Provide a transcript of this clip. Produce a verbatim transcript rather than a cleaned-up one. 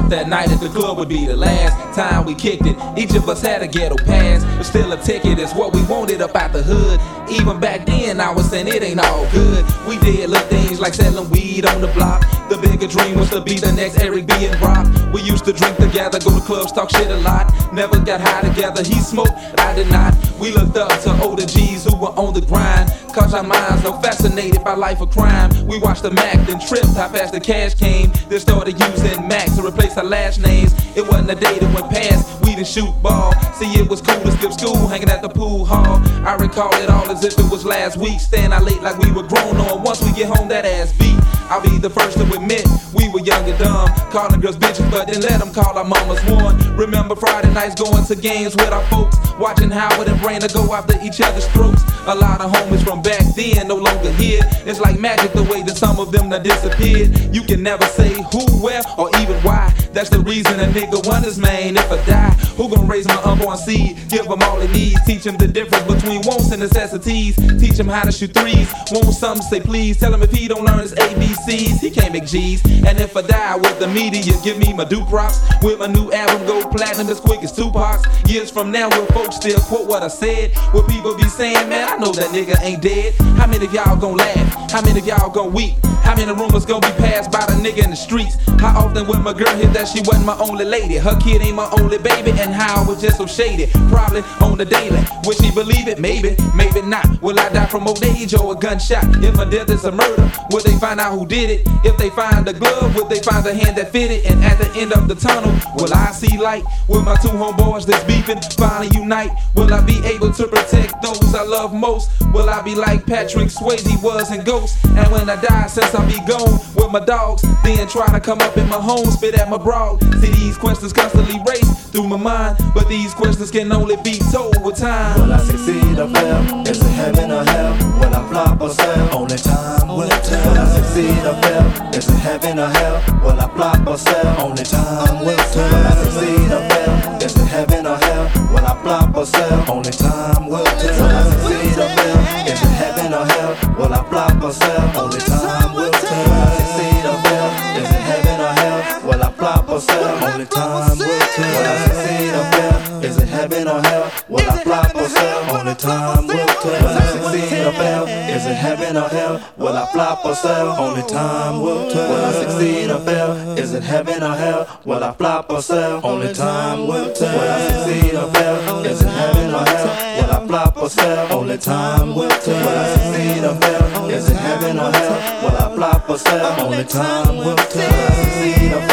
thought that night at the club would be the last time we kicked it. Each of us had a ghetto pass, but still a ticket is what we wanted up out the hood. Even back then I was saying it ain't all good. We did little things like selling weed on the block. The bigger dream was to be the next Eric B and Rock. We used to drink together, go to clubs, talk shit a lot. Never got high together, he smoked, I did not. We looked up to older G's who were on the grind, cause our minds so fascinated by life of crime. We watched the Mac, then tripped how fast the cash came. Then started using Mac to replace our last names. It wasn't a day that went past, we didn't shoot ball. See, it was cool to skip school, hanging at the pool hall. I recall it all as if it was last week. Staying out late like we were grown on. Once we get home, that ass beat. I'll be the first to admit we were young and dumb, calling girls bitches, but then let them call our mamas one. Remember Friday nights going to games with our folks, watching Howard and Raina go after each other's throats. A lot of homies from back then no longer here. It's like magic the way that some of them done disappeared. You can never say who, where, or even why. That's the reason a nigga wonders, man, if I die, who gon' raise my unborn seed? Give him all he needs, teach him the difference between wants and necessities. Teach him how to shoot threes, want something, say please. Tell him if he don't learn his A B Cs, he can't make G's. And if I die with the media, give me my due props. With my new album go platinum as quick as Tupac's. Years from now, will folks still quote what I said? Will people be saying, man, I know that nigga ain't dead? How many of y'all gon' laugh? How many of y'all gon' weep? How many rumors gon' be passed by the nigga in the streets? How often will my girl hear that she wasn't my only lady? Her kid ain't my only baby, and how I was just so shady. Probably on the daily. Will she believe it? Maybe, maybe not. Will I die from old age or a gunshot? If my death is a murder, will they find out who did it? If they find the glove, will they find the hand that fitted? And at the end of the tunnel, will I see light? Will my two homeboys that's beefing finally unite? Will I be able to protect those I love most? Will I be like Patrick Swayze was in Ghost? And when I die, since I'll be gone with my dogs, then try to come up in my home, spit at my broad. See, these questions constantly race through my mind, but these questions can only be told with time. Will I succeed or fail? Is it heaven or hell? Will I flop or sell? Only time will tell. Will I succeed or fail? Is it heaven or hell? Will I flop or sell? Only time will tell. Will I succeed or fail? Is it heaven or hell? Will I flop or sell? Only time will tell. Will I succeed or fail? Is it heaven or hell? Will I flop or sell? Only time will tell. Will I succeed or fail? Is it heaven or hell? Will I flop or sell? Only time will tell. Will I succeed or fail? Is it heaven or hell? Will I flop or sell? Only time will tell. Will I succeed or fail? Is it heaven or hell? Will I flop or sell? Only time will tell. Will I succeed or fail? Is it heaven or hell? Will I flop or sell? Only time will tell. Will I succeed or fail? Is it heaven or hell? Will I flop or sell? Only time will tell. Will I succeed or fail? Is it heaven or hell? Will I flop or sell? Only time will tell. Will I succeed or